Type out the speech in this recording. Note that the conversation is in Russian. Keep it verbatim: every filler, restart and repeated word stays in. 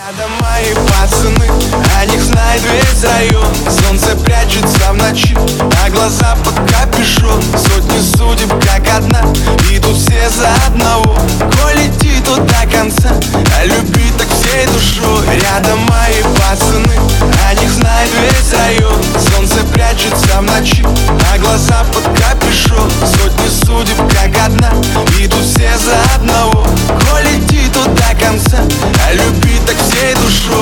Рядом мои пацаны, о них знает весь район. Солнце прячется в ночи, а глаза под капюшон. Сотни судеб как одна, и тут все за одного. Коль идти тут до конца, а любить так всей душой. Рядом мои пацаны, о них знает весь район. Солнце прячется в ночи, а глаза под капюшон. Сотни судеб как одна, и тут все за одного. Коль идти тут до конца, а любить так всей душой.